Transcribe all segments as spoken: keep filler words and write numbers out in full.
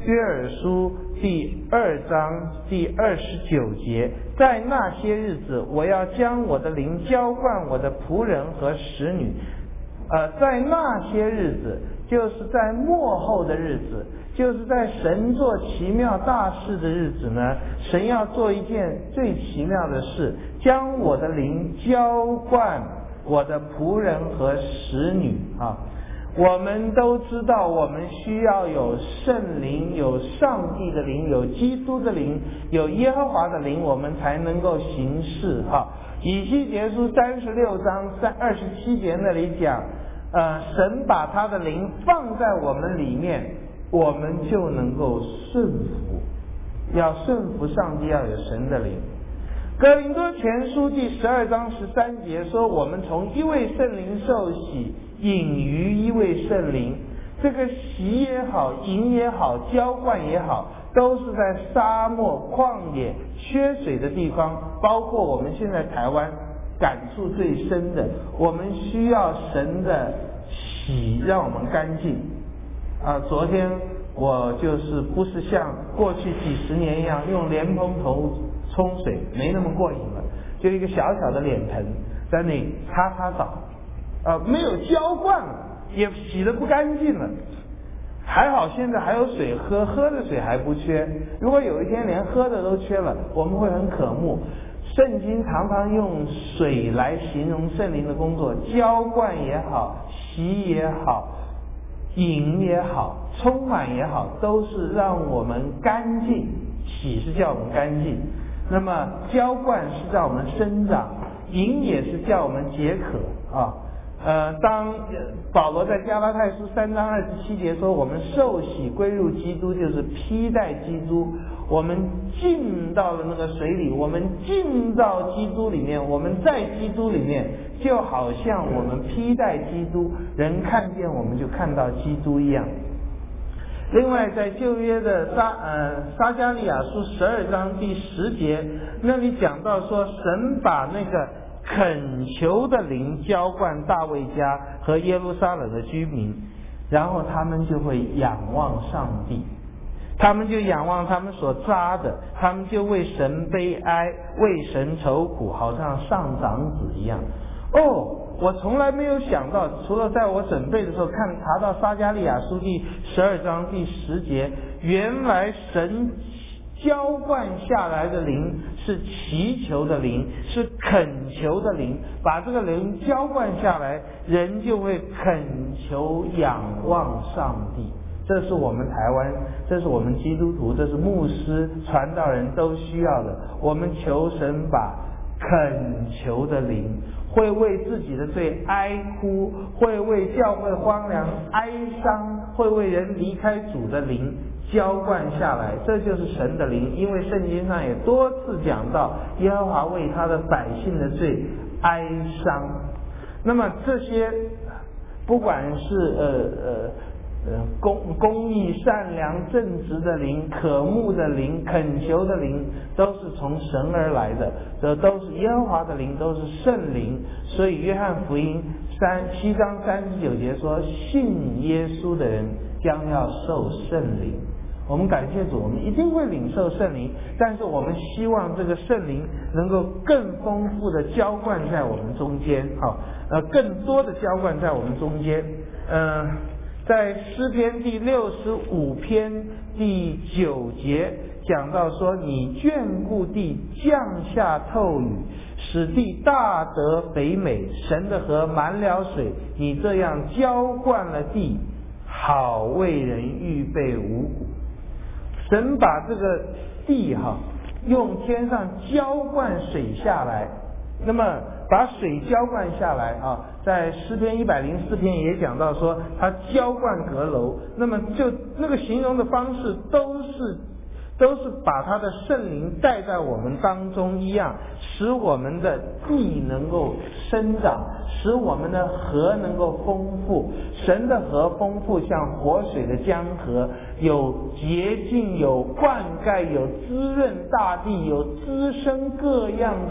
约珥书第二章第二十九节，在那些日子，我要将我的灵浇灌我的仆人和使女。呃，在那些日子，就是在末后的日子，就是在神做奇妙大事的日子呢，神要做一件最奇妙的事，将我的灵浇灌我的仆人和使女啊。我们都知道，我们需要有圣灵，有上帝的灵，有基督的灵，有耶和华的灵，我们才能够行事哈。以西结书三十六章三二十七节那里讲，呃，神把他的灵放在我们里面，我们就能够顺服。要顺服上帝，要有神的灵。哥林多前书第十二章十三节说，我们从一位圣灵受洗，饮于一位圣灵。这个洗也好，饮也好，浇灌也好，都是在沙漠旷野缺水的地方，包括我们现在台湾感触最深的，我们需要神的洗让我们干净啊。昨天我就是不是像过去几十年一样用莲蓬头冲水，没那么过瘾了，就一个小小的脸盆在那里擦擦澡啊，没有浇灌了，也洗得不干净了。还好现在还有水喝，喝的水还不缺。如果有一天连喝的都缺了，我们会很渴慕。圣经常常用水来形容圣灵的工作，浇灌也好，洗也好，饮也好，充满也好，都是让我们干净。洗是叫我们干净，那么浇灌是叫我们生长，饮也是叫我们解渴啊。呃，当保罗在加拉太书三章二十七节说，我们受洗归入基督，就是披戴基督，我们进到了那个水里，我们进到基督里面，我们在基督里面，就好像我们披戴基督，人看见我们就看到基督一样。另外，在旧约的撒呃撒迦利亚书十二章第十节，那里讲到说，神把那个恳求的灵浇灌大卫家和耶路撒冷的居民，然后他们就会仰望上帝，他们就仰望他们所扎的，他们就为神悲哀，为神愁苦，好像上长子一样。哦，我从来没有想到，除了在我准备的时候看查到撒迦利亚书第十二章第十节，原来神浇灌下来的灵是祈求的灵，是恳求的灵，把这个灵浇灌下来，人就会恳求仰望上帝。这是我们台湾，这是我们基督徒，这是牧师传道人都需要的。我们求神把恳求的灵，会为自己的罪哀哭，会为教会荒凉哀伤，会为人离开主的灵浇灌下来，这就是神的灵。因为圣经上也多次讲到耶和华为他的百姓的罪哀伤。那么这些不管是呃呃呃公公义善良正直的灵，渴慕的灵，恳求的灵，都是从神而来的，这都是耶和华的灵，都是圣灵。所以约翰福音三七章三十九节说，信耶稣的人将要受圣灵。我们感谢主，我们一定会领受圣灵，但是我们希望这个圣灵能够更丰富的浇灌在我们中间，好，呃，更多的浇灌在我们中间。呃，在诗篇第六十五篇第九节讲到说，你眷顾地，降下透雨，使地大得肥美，神的河满了水，你这样浇灌了地，好为人预备五谷。神把这个地哈，用天上浇灌水下来，那么把水浇灌下来啊，在诗篇一百零四篇也讲到说，他浇灌阁楼，那么就那个形容的方式都是都是把他的圣灵带在我们当中一样，使我们的地能够生长，使我们的河能够丰富。神的河丰富，像活水的江河，有洁净，有灌溉，有滋润大地，有滋生各样的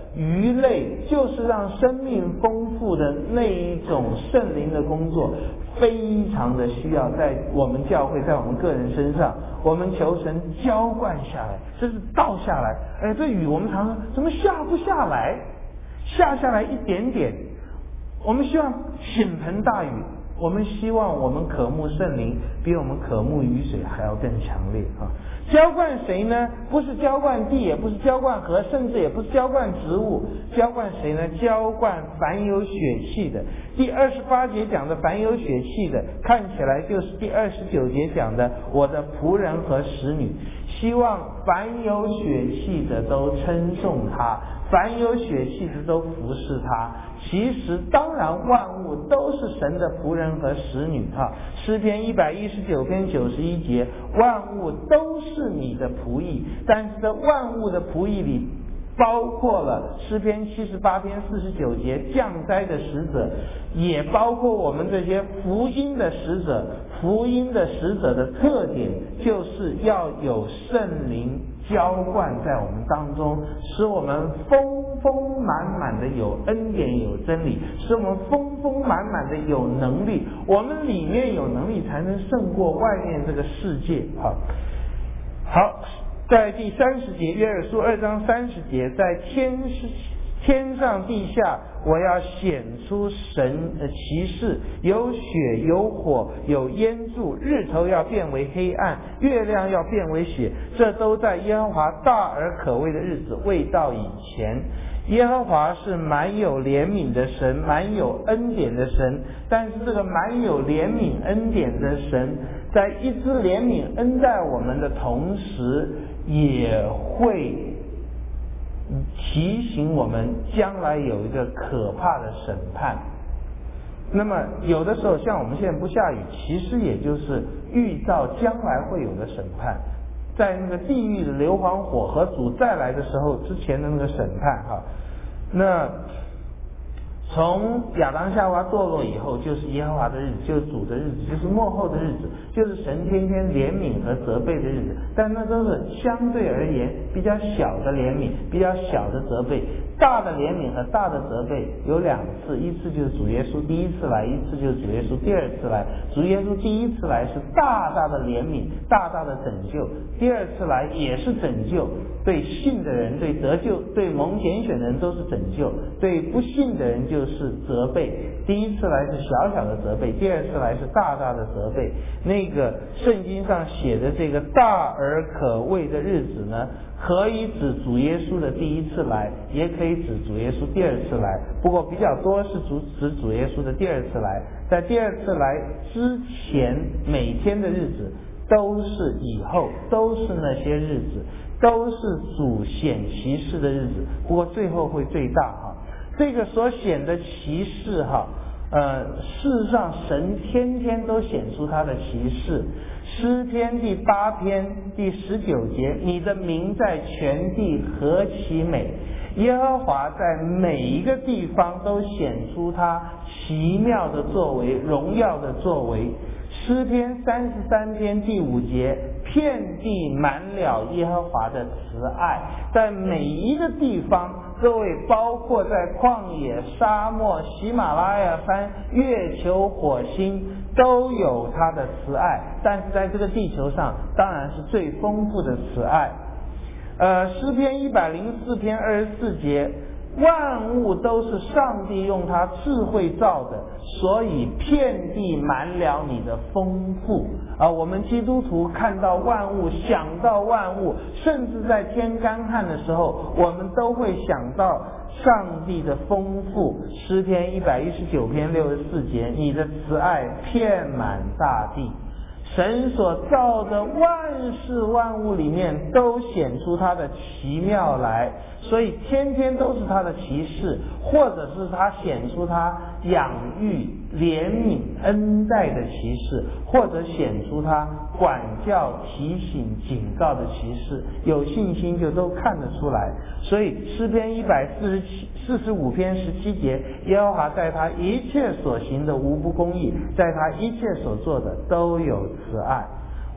鱼类，就是让生命丰富的那一种圣灵的工作，非常的需要在我们教会，在我们个人身上，我们求神浇灌下来，这是倒下来。哎，这雨我们常说怎么下不下来，下下来一点点，我们希望倾盆大雨。我们希望我们渴慕圣灵比我们渴慕雨水还要更强烈啊！浇灌谁呢？不是浇灌地，也不是浇灌河，甚至也不是浇灌植物。浇灌谁呢？浇灌凡有血气的。第二十八节讲的凡有血气的，看起来就是第二十九节讲的我的仆人和使女。希望凡有血气的都称颂他，凡有血气的都服侍他。其实当然万物都是神的仆人和使女啊。诗篇一百一十九篇九十一节，万物都是你的仆役，但是这万物的仆役里包括了诗篇七十八篇四十九节降灾的使者，也包括我们这些福音的使者。福音的使者的特点就是要有圣灵浇灌在我们当中，使我们丰丰满满的有恩典有真理，使我们丰丰满满的有能力。我们里面有能力才能胜过外面这个世界。好，好，在第三十节，约珥书二章三十节，在天天上地下，我要显出神的奇事，有血有火有烟柱，日头要变为黑暗，月亮要变为血，这都在耶和华大而可畏的日子未到以前。耶和华是满有怜悯的神，满有恩典的神，但是这个满有怜悯恩典的神，在一直怜悯恩待我们的同时，也会提醒我们将来有一个可怕的审判。那么有的时候像我们现在不下雨，其实也就是预兆将来会有的审判，在那个地狱的硫磺火和主再来的时候之前的那个审判哈。那从亚当夏娃堕落以后，就是耶和华的日子，就是主的日子，就是末后的日子，就是神天天怜悯和责备的日子。但那都是相对而言比较小的怜悯，比较小的责备。大的怜悯和大的责备有两次，一次就是主耶稣第一次来，一次就是主耶稣第二次来。主耶稣第一次来是大大的怜悯，大大的拯救；第二次来也是拯救，对信的人，对得救，对蒙拣选的人都是拯救，对不信的人就是责备。第一次来是小小的责备，第二次来是大大的责备。那个圣经上写的这个大而可畏的日子呢，可以指主耶稣的第一次来，也可以指主耶稣第二次来，不过比较多是主指主耶稣的第二次来。在第二次来之前每天的日子都是以后，都是那些日子，都是主显奇事的日子，不过最后会最大哈。这个所显的奇事哈，呃，事实上神天天都显出他的奇事。诗篇第八篇第十九节，你的名在全地何其美！耶和华在每一个地方都显出他奇妙的作为，荣耀的作为。诗篇三十三篇第五节，遍地满了耶和华的慈爱，在每一个地方，各位包括在旷野、沙漠、喜马拉雅山、月球、火星，都有他的慈爱。但是在这个地球上，当然是最丰富的慈爱。呃，诗篇一百零四篇二十四节，万物都是上帝用他智慧造的，所以遍地满了你的丰富。啊，我们基督徒看到万物，想到万物，甚至在天干旱的时候，我们都会想到上帝的丰富。诗篇一百一十九篇六十四节，你的慈爱遍满大地。神所造的万事万物里面都显出他的奇妙来，所以天天都是他的奇事，或者是他显出他养育、怜悯、恩待的奇事，或者显出他管教、提醒、警告的奇事。有信心就都看得出来。所以诗篇一百四十七四十五篇十七节，耶和华在他一切所行的无不公义，在他一切所做的都有慈爱。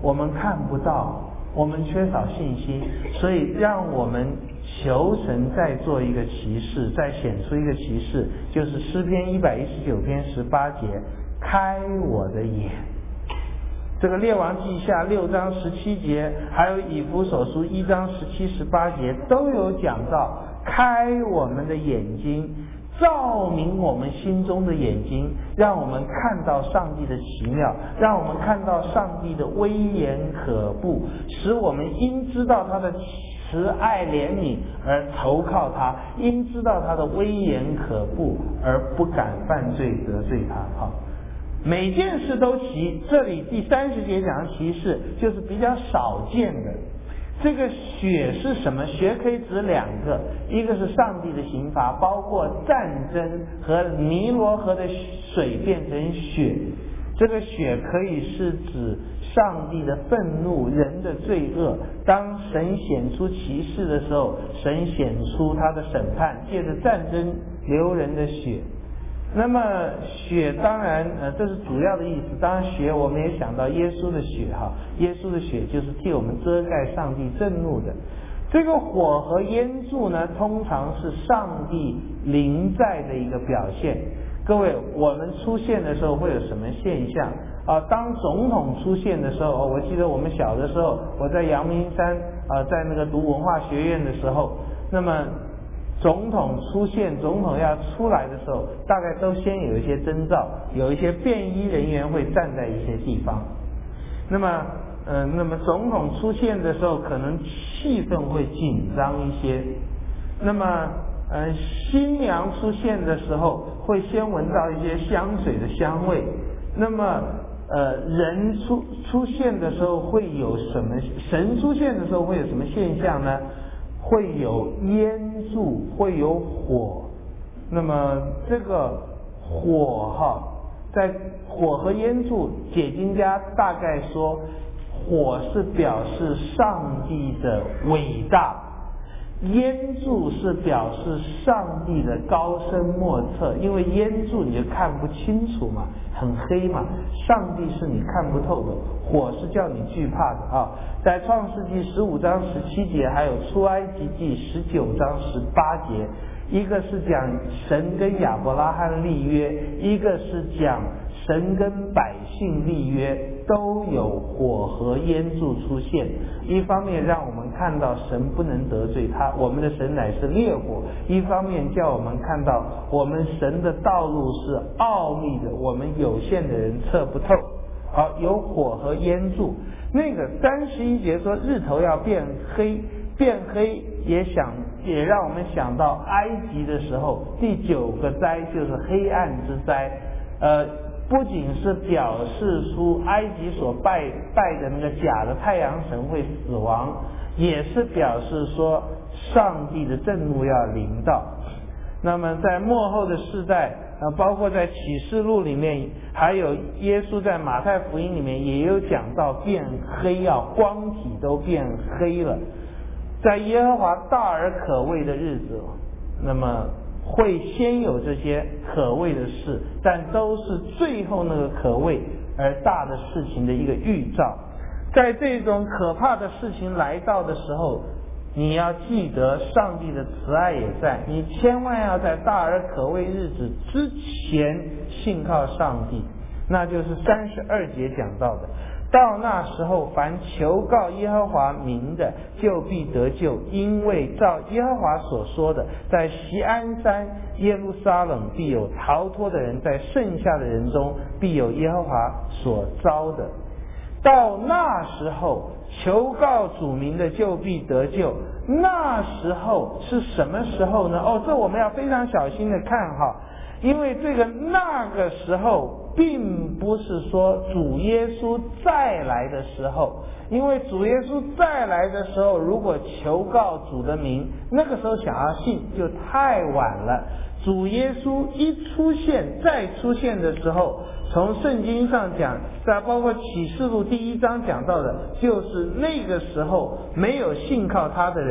我们看不到，我们缺少信心，所以让我们求神再做一个启示，再显出一个启示，就是诗篇一百一十九篇十八节，开我的眼。这个列王记下六章十七节，还有以弗所书一章十七十八节都有讲到，开我们的眼睛，照明我们心中的眼睛，让我们看到上帝的奇妙，让我们看到上帝的威严可怖，使我们因知道他的慈爱怜悯而投靠他，因知道他的威严可怖而不敢犯罪得罪他。好，每件事都齐，这里第三十节讲的奇事就是比较少见的。这个血是什么？血可以指两个，一个是上帝的刑罚，包括战争和尼罗河的水变成血。这个血可以是指上帝的愤怒，人的罪恶。当神显出奇事的时候，神显出他的审判，借着战争流人的血。那么血当然呃这是主要的意思，当然血我们也想到耶稣的血哈，耶稣的血就是替我们遮盖上帝震怒的。这个火和烟柱呢，通常是上帝临在的一个表现。各位，我们出现的时候会有什么现象啊？当总统出现的时候，哦，我记得我们小的时候，我在阳明山啊，在那个读文化学院的时候，那么总统出现，总统要出来的时候，大概都先有一些征兆，有一些便衣人员会站在一些地方。那么，呃，那么总统出现的时候，可能气氛会紧张一些。那么，呃，新娘出现的时候，会先闻到一些香水的香味。那么，呃，人出出现的时候会有什么？神出现的时候会有什么现象呢？会有烟柱，会有火。那么这个火哈，在火和烟柱，解经家大概说，火是表示上帝的伟大，烟柱是表示上帝的高深莫测，因为烟柱你就看不清楚嘛，很黑嘛，上帝是你看不透的，火是叫你惧怕的啊。在创世纪十五章十七节，还有出埃及记十九章十八节，一个是讲神跟亚伯拉罕立约，一个是讲神跟百姓立约，都有火和烟柱出现。一方面让我们看到神不能得罪他，我们的神乃是烈火；一方面叫我们看到我们神的道路是奥秘的，我们有限的人测不透。好，有火和烟柱。那个三十一节说日头要变黑，变黑也想也让我们想到埃及的时候，第九个灾就是黑暗之灾。呃，不仅是表示出埃及所拜拜的那个假的太阳神会死亡，也是表示说上帝的震怒要临到。那么在末后的世代，呃，包括在启示录里面，还有耶稣在马太福音里面也有讲到变黑啊，光体都变黑了。在耶和华大而可畏的日子，那么会先有这些可畏的事，但都是最后那个可畏而大的事情的一个预兆。在这种可怕的事情来到的时候，你要记得上帝的慈爱也在，你千万要在大而可畏日子之前信靠上帝。那就是三十二节讲到的，到那时候凡求告耶和华名的就必得救，因为照耶和华所说的，在锡安山耶路撒冷必有逃脱的人，在剩下的人中必有耶和华所招的。到那时候求告主名的就必得救。那时候是什么时候呢？哦，这我们要非常小心的看哈，因为这个那个时候并不是说主耶稣再来的时候，因为主耶稣再来的时候，如果求告主的名，那个时候想要信就太晚了。主耶稣一出现再出现的时候，从圣经上讲，在包括启示录第一章讲到的，就是那个时候没有信靠他的人，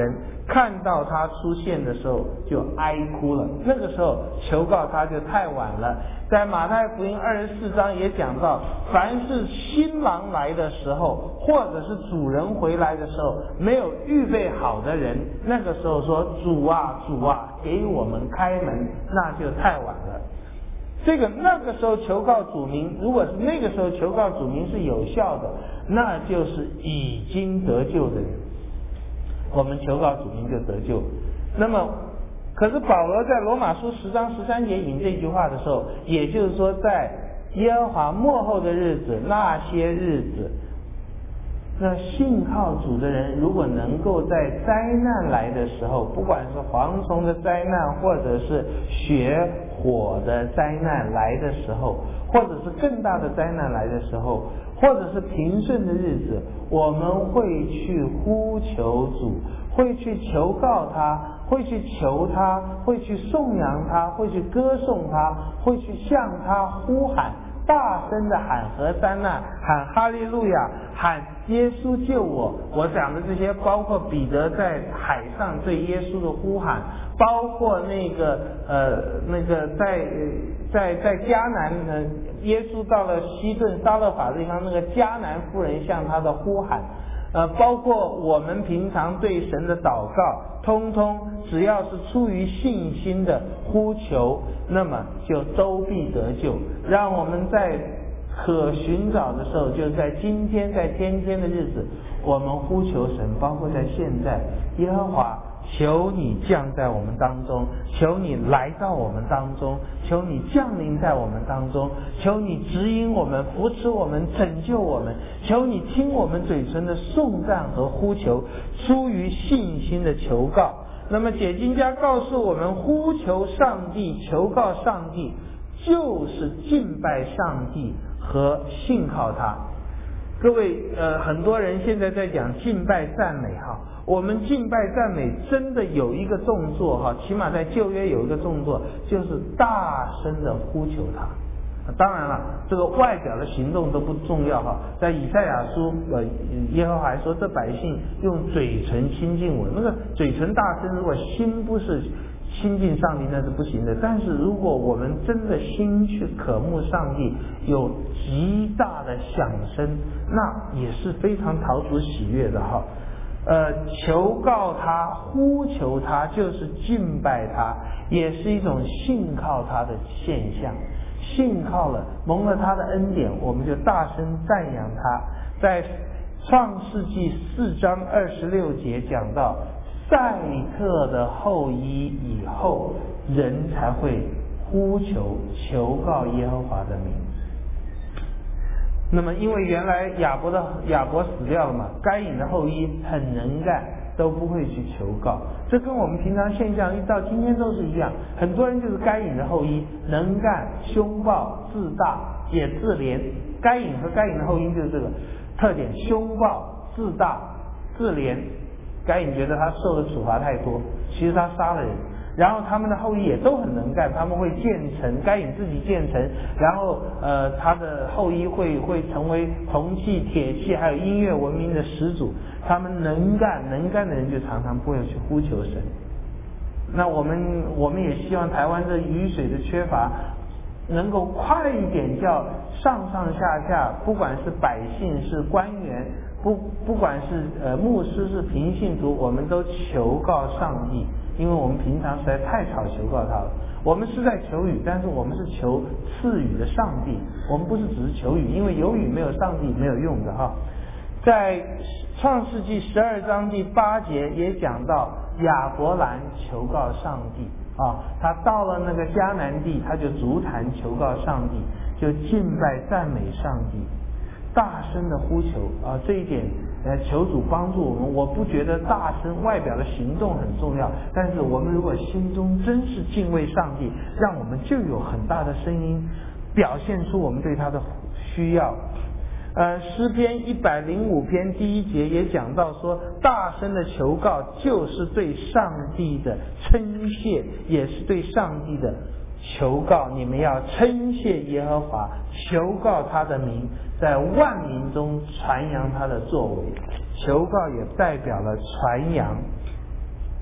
看到他出现的时候就哀哭了。那个时候求告他就太晚了。在马太福音二十四章也讲到，凡是新郎来的时候，或者是主人回来的时候，没有预备好的人，那个时候说主啊主啊，给我们开门，那就太晚了。这个那个时候求告主名，如果是那个时候求告主名是有效的，那就是已经得救的人，我们求告主名就得救。那么可是保罗在罗马书十章十三节引这句话的时候，也就是说在耶和华末后的日子，那些日子，那信靠主的人如果能够在灾难来的时候，不管是蝗虫的灾难，或者是血火的灾难来的时候，或者是更大的灾难来的时候，或者是平顺的日子，我们会去呼求主，会去求告他，会去求他，会去颂扬他，会去歌颂他，会去向他呼喊，大声的喊和散那，喊哈利路亚，喊耶稣救我。我讲的这些包括彼得在海上对耶稣的呼喊，包括那个呃那个在在在迦南呢，耶稣到了西顿撒勒法地方，那个迦南妇人向他的呼喊，呃，包括我们平常对神的祷告，通通只要是出于信心的呼求，那么就都必得救。让我们在可寻找的时候，就是在今天，在天天的日子，我们呼求神，包括在现在，耶和华，求你降在我们当中，求你来到我们当中，求你降临在我们当中，求你指引我们，扶持我们，拯救我们，求你听我们嘴唇的颂赞和呼求，出于信心的求告。那么解经家告诉我们，呼求上帝，求告上帝，就是敬拜上帝和信靠他。各位呃，很多人现在在讲敬拜赞美哈，我们敬拜赞美真的有一个动作哈，起码在旧约有一个动作，就是大声的呼求他。当然了，这个外表的行动都不重要哈。在以赛亚书，呃，耶和华还说，这百姓用嘴唇亲近我，那个嘴唇大声，如果心不是亲近上帝，那是不行的。但是如果我们真的心去渴慕上帝，有极大的响声，那也是非常讨主喜悦的哈。呃，求告他，呼求他，就是敬拜他，也是一种信靠他的现象。信靠了，蒙了他的恩典，我们就大声赞扬他。在创世纪四章二十六节讲到，赛特的后裔以后，人才会呼求求告耶和华的名。那么因为原来亚伯的亚伯死掉了嘛，该隐的后裔很能干，都不会去求告。这跟我们平常现象一到今天都是一样，很多人就是该隐的后裔，能干、凶暴、自大，也自怜。该隐和该隐的后裔就是这个特点，凶暴、自大、自怜。该隐觉得他受的处罚太多，其实他杀了人。然后他们的后裔也都很能干，他们会建城，该隐自己建城，然后呃他的后裔会会成为铜器、铁器还有音乐文明的始祖。他们能干，能干的人就常常不会去呼求神。那我们我们也希望台湾这雨水的缺乏能够快一点，叫上上下下，不管是百姓是官员，不不管是呃牧师是平信徒，我们都求告上帝。因为我们平常实在太少求告他了，我们是在求雨，但是我们是求赐雨的上帝，我们不是只是求雨，因为有雨没有上帝没有用的哈。在创世纪十二章第八节也讲到亚伯兰求告上帝啊，他到了那个迦南地，他就足坛求告上帝，就敬拜赞美上帝，大声的呼求啊，这一点呃，求主帮助我们。我不觉得大声外表的行动很重要，但是我们如果心中真是敬畏上帝，让我们就有很大的声音表现出我们对他的需要。呃，诗篇一百零五篇第一节也讲到说，大声的求告就是对上帝的称谢，也是对上帝的求告。你们要称谢耶和华，求告他的名，在万民中传扬他的作为。求告也代表了传扬。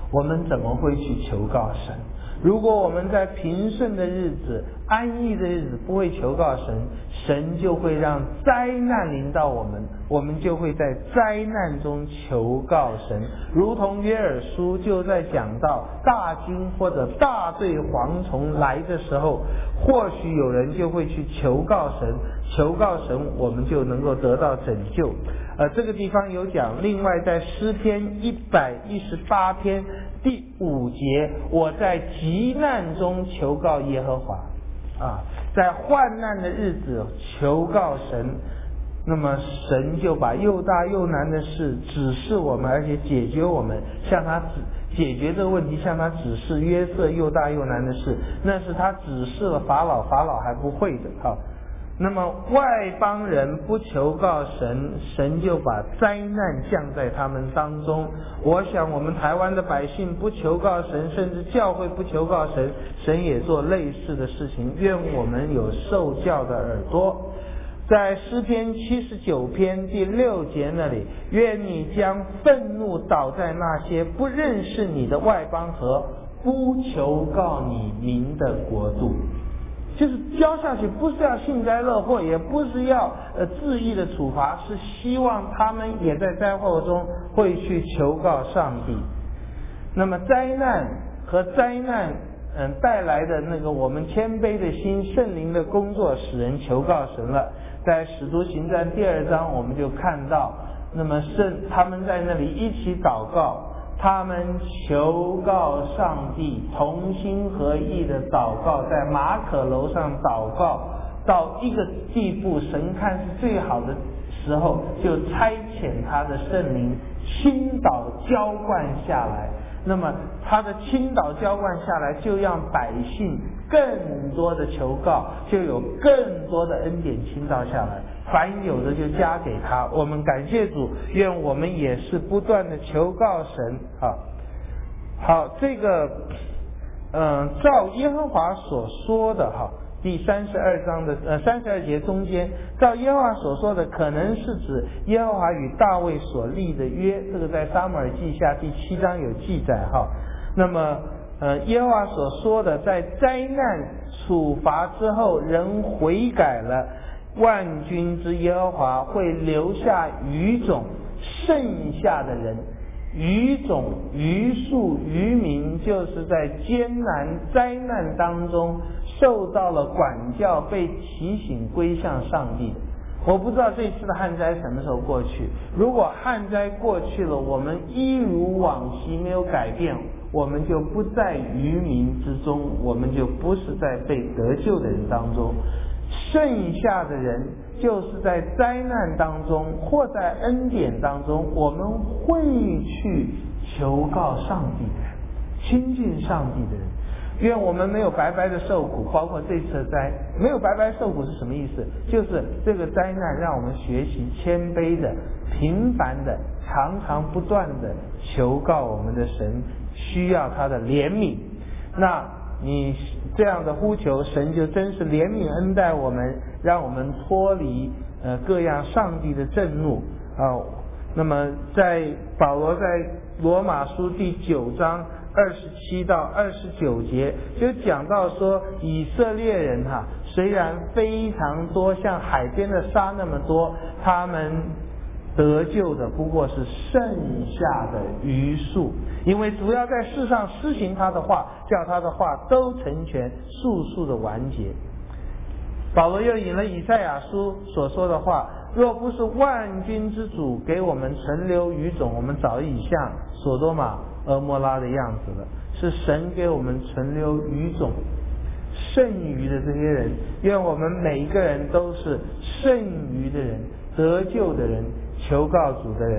我们怎么会去求告神？如果我们在平顺的日子、安逸的日子不会求告神，神就会让灾难临到我们，我们就会在灾难中求告神。如同约珥书就在讲到大军或者大队蝗虫来的时候，或许有人就会去求告神，求告神，我们就能够得到拯救。呃，这个地方有讲，另外在诗篇一百一十八篇第五节，我在急难中求告耶和华啊，在患难的日子求告神，那么神就把又大又难的事指示我们，而且解决我们，向他指解决这个问题，向他指示约瑟又大又难的事，那是他指示了法老，法老还不会的。好，那么外邦人不求告神，神就把灾难降在他们当中。我想我们台湾的百姓不求告神，甚至教会不求告神，神也做类似的事情。愿我们有受教的耳朵。在诗篇七十九篇第六节那里，愿你将愤怒倒在那些不认识你的外邦和不求告你名的国度。就是教下去，不是要幸灾乐祸，也不是要呃恣意的处罚，是希望他们也在灾祸中会去求告上帝。那么灾难和灾难嗯带来的那个我们谦卑的心，圣灵的工作使人求告神了。在使徒行传第二章我们就看到，那么圣他们在那里一起祷告，他们求告上帝，同心合意的祷告，在马可楼上祷告到一个地步，神看是最好的时候，就差遣他的圣灵倾倒浇灌下来。那么他的倾倒浇灌下来，就让百姓更多的求告，就有更多的恩典倾倒下来，凡有的就加给他。我们感谢主，愿我们也是不断的求告神。好，好，这个嗯，照耶和华所说的哈，第三十二章的呃三十二节中间，照耶和华所说的，可能是指耶和华与大卫所立的约，这个在撒母耳记下第七章有记载哈。那么呃，耶和华所说的，在灾难处罚之后，人悔改了，万军之耶和华会留下余种，剩下的人。余种、余数、余民，就是在艰难灾难当中受到了管教，被提醒归向上帝的。我不知道这次的旱灾什么时候过去，如果旱灾过去了，我们一如往昔没有改变，我们就不在余民之中，我们就不是在被得救的人当中。剩下的人就是在灾难当中或在恩典当中，我们会去求告上帝的人，亲近上帝的人。愿我们没有白白的受苦，包括这次的灾，没有白白受苦是什么意思？就是这个灾难让我们学习谦卑的、频繁的、常常不断的求告我们的神，需要他的怜悯。那你这样的呼求，神就真是怜悯恩待我们，让我们脱离呃各样上帝的震怒啊。那么在保罗在罗马书第九章二十七到二十九节就讲到说，以色列人哈、啊，虽然非常多，像海边的沙那么多，他们得救的不过是剩下的余数，因为主要在世上施行他的话，叫他的话都成全，速速的完结。保罗又引了以赛亚书所说的话，若不是万军之主给我们存留余种，我们早已像所多玛、蛾摩拉的样子了。是神给我们存留余种，剩余的这些人，愿我们每一个人都是剩余的人，得救的人，求告主的人。